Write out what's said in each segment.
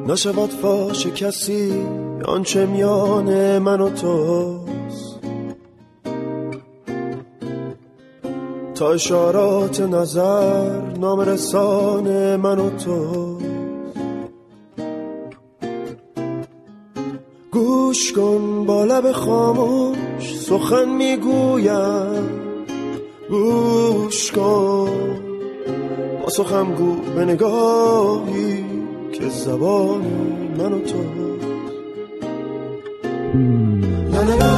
نشود فاش کسی آنچه میان من و توست، تا اشارات نظر نام رسان من و توست. گوش کن با لب خاموش سخن میگویم، گوش کن با سخن گو به نگاهی که زبان من و تو. لا لا لا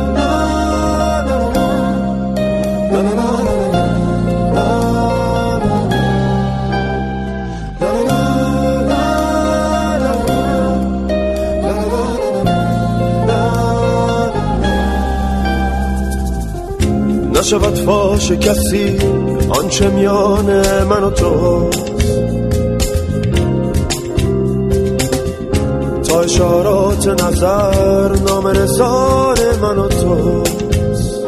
لا لا لا نشود فاش کسی آنچه میان من و توست، تا اشارات نظر نام رسان من و توست.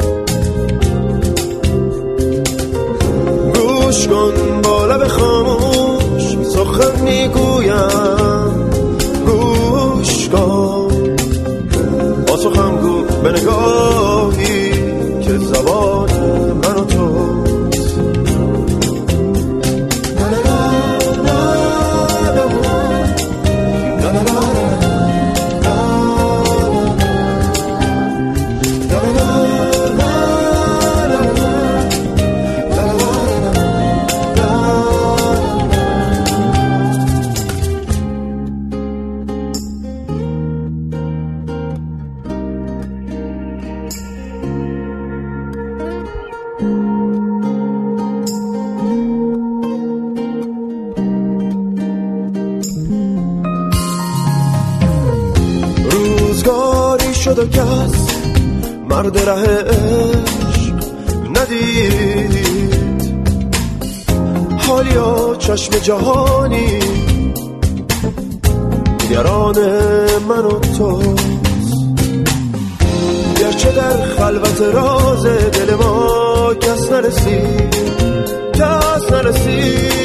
گوش کن با لب خاموش سخن میگویم، گوش کن با سخن گو به نگاهی که زبان من و توست. روزگاری شد و کس مرد ره عشق ندید، حالیا چشم جهانی نگران من و توست. گرچه در خلوت راز دل ما کس نرسید، کس نرسید،